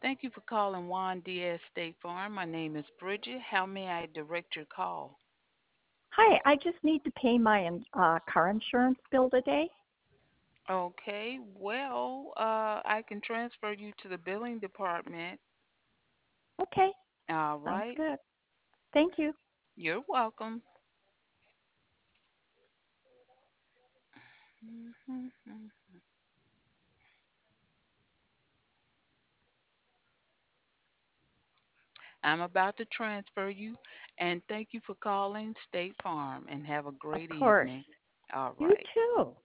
Thank you for calling Juan Diaz State Farm. My name is Bridget. How may I direct your call? Hi, I just need to pay my car insurance bill today. Okay, well, I can transfer you to the billing department. Okay, All sounds right, good. Thank you. you're welcome. Mhm. I'm about to transfer you, and thank you for calling State Farm, and have a Of great course. evening. All You right. too.